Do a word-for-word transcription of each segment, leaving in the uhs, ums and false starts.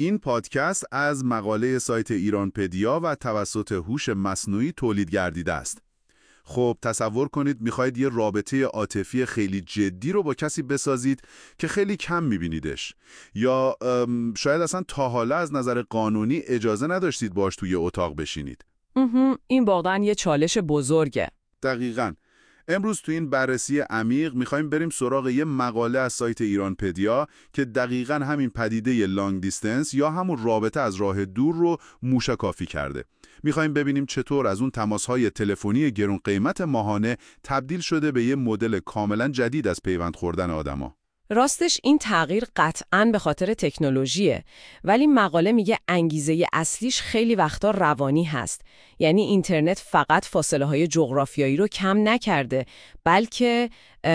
این پادکست از مقاله سایت ایرانپدیا و توسط هوش مصنوعی تولید گردیده است. خب تصور کنید میخواید یه رابطه عاطفی خیلی جدی رو با کسی بسازید که خیلی کم میبینیدش، یا شاید اصلا تا حالا از نظر قانونی اجازه نداشتید باش توی اتاق بشینید. این واقعا یه چالش بزرگه. دقیقاً. امروز تو این بررسی عمیق میخوایم بریم سراغ یه مقاله از سایت ایرانپدیا که دقیقاً همین پدیده لانگ دیستنس یا همون رابطه از راه دور رو موشکافی کرده. میخوایم ببینیم چطور از اون تماس‌های تلفنی گرون قیمت ماهانه تبدیل شده به یه مدل کاملاً جدید از پیوند خوردن آدما. راستش این تغییر قطعاً به خاطر تکنولوژیه، ولی مقاله میگه انگیزه اصلیش خیلی وقتا روانی هست. یعنی اینترنت فقط فاصله های جغرافیایی رو کم نکرده، بلکه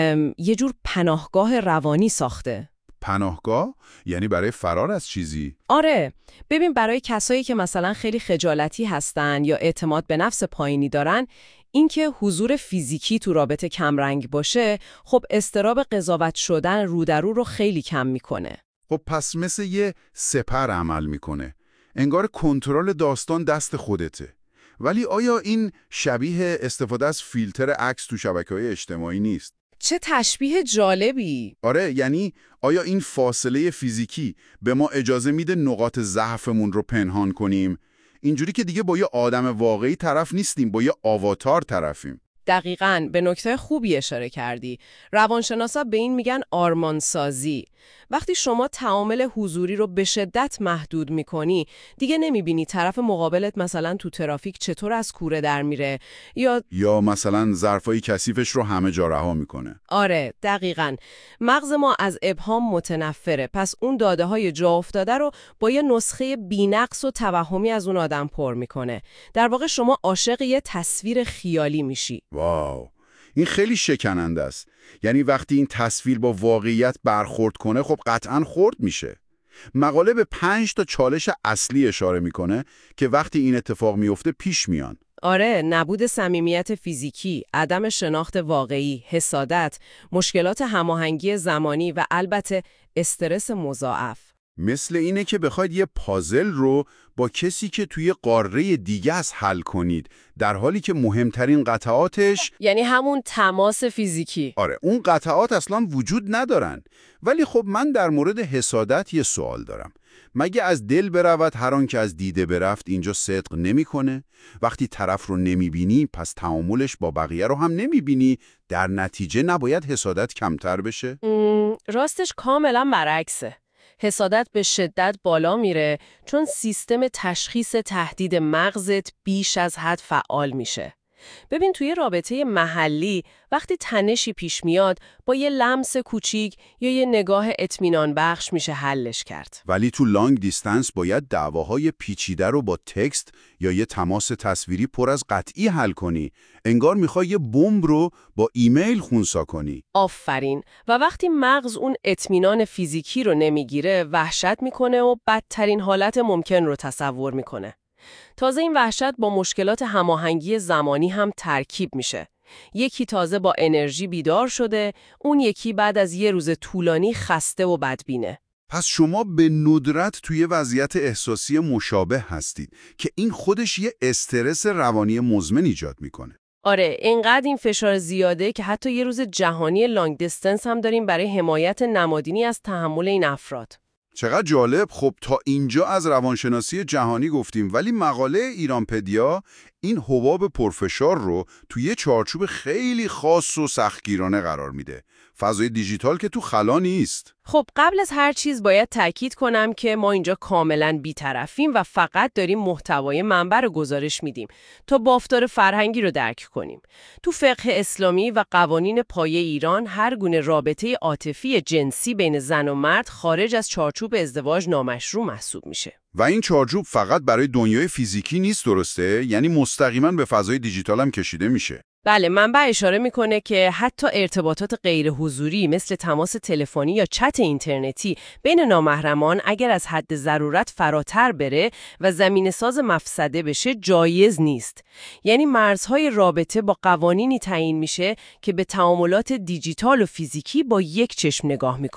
یه جور پناهگاه روانی ساخته. پناهگاه؟ یعنی برای فرار از چیزی؟ آره، ببین برای کسایی که مثلا خیلی خجالتی هستن یا اعتماد به نفس پایینی دارن، اینکه حضور فیزیکی تو رابطه کمرنگ باشه، خب اضطراب قضاوت شدن رو در رو رو خیلی کم میکنه. خب پس مثل یه سپر عمل میکنه. انگار کنترل داستان دست خودته. ولی آیا این شبیه استفاده از فیلتر عکس تو شبکه‌های اجتماعی نیست؟ چه تشبیه جالبی! آره، یعنی آیا این فاصله فیزیکی به ما اجازه میده نقاط ضعفمون رو پنهان کنیم؟ اینجوری که دیگه با یه آدم واقعی طرف نیستیم، با یه آواتار طرفیم. دقیقاً، به نکته خوبی اشاره کردی. روانشناسا به این میگن آرمانسازی. وقتی شما تعامل حضوری رو به شدت محدود میکنی، دیگه نمیبینی طرف مقابلت مثلا تو ترافیک چطور از کوره در میره، یا یا مثلا ظرفای کثیفش رو همه جا رها میکنه. آره، دقیقاً. مغز ما از ابهام متنفره، پس اون داده های جا افتاده رو با یه نسخه بی‌نقص و توهمی از اون آدم پر میکنه. در واقع شما عاشق یه تصویر خیالی میشی. واو، این خیلی شکننده است. یعنی وقتی این تصویر با واقعیت برخورد کنه، خب قطعاً خرد میشه. مقاله به پنج تا چالش اصلی اشاره میکنه که وقتی این اتفاق میفته پیش میان. آره، نبود صمیمیت فیزیکی، عدم شناخت واقعی، حسادت، مشکلات هماهنگی زمانی و البته استرس مضاعف. مثل اینه که بخواید یه پازل رو با کسی که توی قاره دیگه است حل کنید، در حالی که مهمترین قطعاتش، یعنی همون تماس فیزیکی. آره، اون قطعات اصلا وجود ندارن. ولی خب من در مورد حسادت یه سوال دارم. مگه از دل برود هر آن که از دیده برفت اینجا صدق نمیکنه؟ وقتی طرف رو نمیبینی، پس تعاملش با بقیه رو هم نمیبینی، در نتیجه نباید حسادت کمتر بشه؟ راستش کاملا برعکسه. حسادت به شدت بالا میره چون سیستم تشخیص تهدید مغزت بیش از حد فعال میشه. ببین توی رابطه محلی وقتی تنشی پیش میاد با یه لمس کوچیک یا یه نگاه اطمینان بخش میشه حلش کرد. ولی تو لانگ دیستنس باید دعواهای پیچیده رو با تکست یا یه تماس تصویری پر از قطعی حل کنی. انگار میخوای یه بمب رو با ایمیل خونسا کنی. آفرین. و وقتی مغز اون اطمینان فیزیکی رو نمیگیره، وحشت میکنه و بدترین حالت ممکن رو تصور میکنه. تازه این وحشت با مشکلات هماهنگی زمانی هم ترکیب میشه. یکی تازه با انرژی بیدار شده، اون یکی بعد از یه روز طولانی خسته و بدبینه. پس شما به ندرت توی وضعیت احساسی مشابه هستید که این خودش یه استرس روانی مزمن ایجاد میکنه. آره، اینقدر این فشار زیاده که حتی یه روز جهانی لانگ دیستنس هم داریم برای حمایت نمادینی از تحمل این افراد. چقدر جالب. خب تا اینجا از روانشناسی جهانی گفتیم، ولی مقاله ایرانپدیا این حباب پرفشار رو توی یه چارچوب خیلی خاص و سختگیرانه قرار میده. فضای دیجیتال که تو خلا نیست. خب قبل از هر چیز باید تأکید کنم که ما اینجا کاملاً بی‌طرفیم و فقط داریم محتوای منبع رو گزارش میدیم تا بافتار فرهنگی رو درک کنیم. تو فقه اسلامی و قوانین پایه ایران هر گونه رابطه عاطفی جنسی بین زن و مرد خارج از چارچوب ازدواج نامشروع محسوب میشه. و این چارچوب فقط برای دنیای فیزیکی نیست، درسته؟ یعنی مستقیما به فضای دیجیتال هم کشیده میشه. بله، منبع اشاره میکنه که حتی ارتباطات غیر حضوری مثل تماس تلفنی یا چت اینترنتی بین نامحرمان اگر از حد ضرورت فراتر بره و زمینه ساز مفسده بشه جایز نیست. یعنی مرزهای رابطه با قوانینی تعیین میشه که به تعاملات دیجیتال و فیزیکی با یک چشم نگاه میکنن.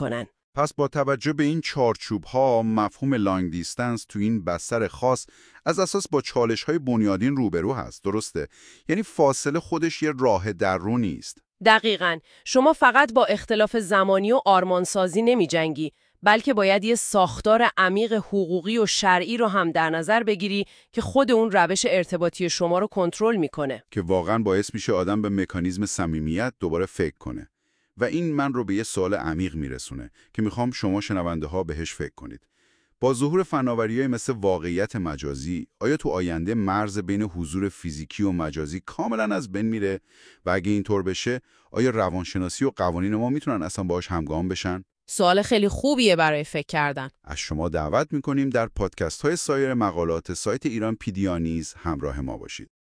پس با توجه به این چارچوب‌ها، مفهوم لانگ دیستنس تو این بستر خاص از اساس با چالش‌های بنیادین روبرو هست، درسته؟ یعنی فاصله خودش یه راه دررو نیست. دقیقاً. شما فقط با اختلاف زمانی و آرمانسازی نمی جنگی، بلکه باید یه ساختار عمیق حقوقی و شرعی رو هم در نظر بگیری که خود اون روش ارتباطی شما رو کنترل میکنه. که واقعاً باعث میشه آدم به مکانیزم صمیمیت دوباره فکر کنه. و این من رو به یه سوال عمیق میرسونه که میخوام شما شنونده ها بهش فکر کنید. با ظهور فناوری‌های مثل واقعیت مجازی، آیا تو آینده مرز بین حضور فیزیکی و مجازی کاملا از بین میره؟ و اگه اینطور بشه، آیا روانشناسی و قوانین ما میتونن اصلا باهاش همگام بشن؟ سوال خیلی خوبیه برای فکر کردن. از شما دعوت میکنیم در پادکست های سایر مقالات سایت ایران پیدیا نیز همراه ما باشید.